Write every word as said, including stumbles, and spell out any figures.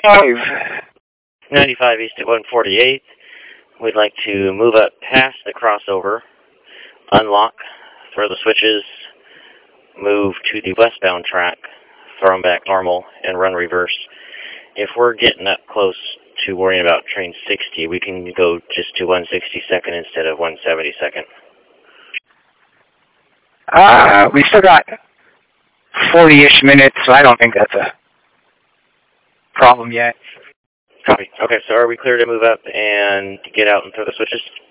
ninety-five. ninety-five east at one forty-eight. We'd like to move up past the crossover, unlock, throw the switches, move to the westbound track, throw them back normal, and run reverse. If we're getting up close to worrying about train sixty, we can go just to one sixty-second instead of one seventy-second. Uh, we still got forty-ish minutes, so I don't think that's a problem yet. Copy. Okay, so are we clear to move up and get out and throw the switches?